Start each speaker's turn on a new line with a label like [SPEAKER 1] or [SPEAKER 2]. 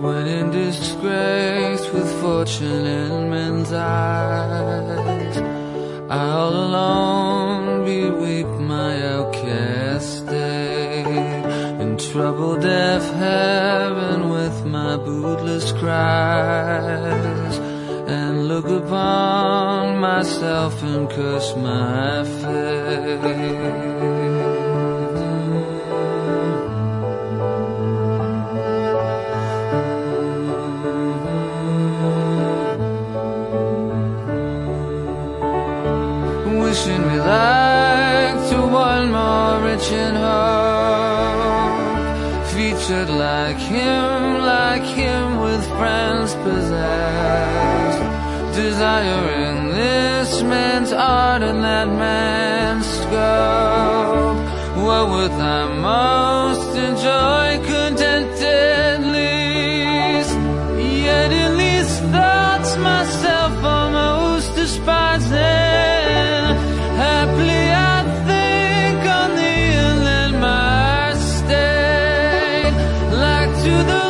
[SPEAKER 1] when in disgrace with fortune in men's eyes, I all alone beweep my outcast state, in trouble deaf heaven with my bootless cries, and look upon myself and curse my fate. Wishing me like to one more rich in hope, featured like him with friends possessed, desiring this man's art and that man's scope. What would I most enjoy, content at least? Yet in these thoughts myself almost despising, happily I think on the end that my state, like to the